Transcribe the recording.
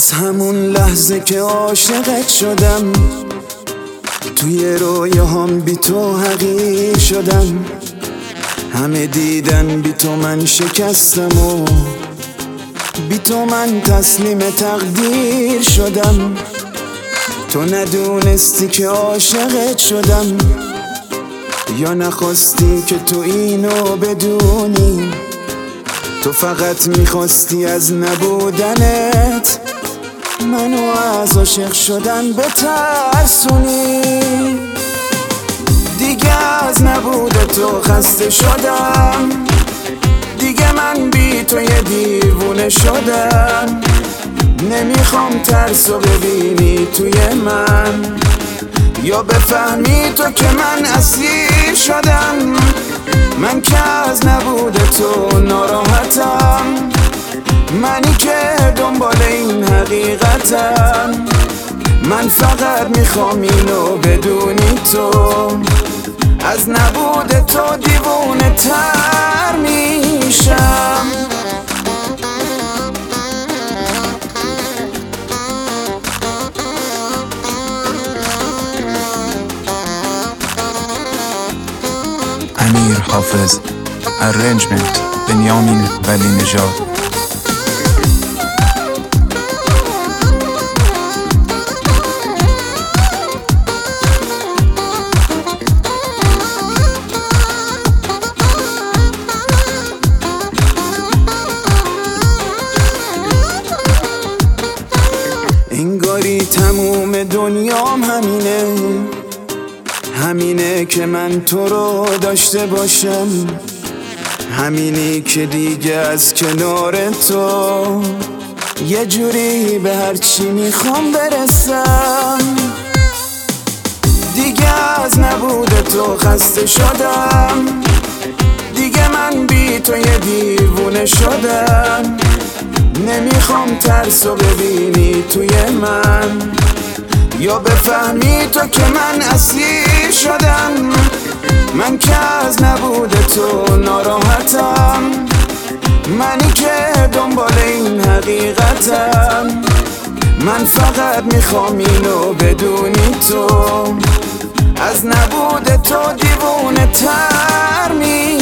از همون لحظه که عاشقت شدم، توی رویاهام بی تو حقیر شدم. همه دیدن بی تو من شکستم و بی تو من تسلیم تقدیر شدم. تو ندونستی که عاشقت شدم، یا نخواستی که تو اینو بدونی. تو فقط میخواستی از نبودنت منو از عاشق شدن بترسونی. دیگه از نبود تو خسته شدم، دیگه من بی تو یه دیوونه شدم. نمیخوام ترسو ببینی توی من، یا بفهمی تو که من اسیر شدم. من که از نبود تو ناراحتم، منی که دنبال این حقیقتم. من فقط میخوام اینو بدونی، تو از نبود تو دیوونه تر میشم. امیر حافظ. Arrangement بنیامین ولی نژاد. انگاری تموم دنیام همینه که من تو رو داشته باشم. همینی که دیگه از کنار تو یه جوری به هرچی میخوام برسم. دیگه از نبود تو خسته شدم، دیگه من بی تو یه دیوونه شدم. نمیخوام ترسو ببینی توی من، یا بفهمی تو که من اسیر شدم. من که از نبود تو ناراحتم، منی که دنبال این حقیقتم. من فقط میخوام اینو بدونی، تو از نبود تو دیوونه تر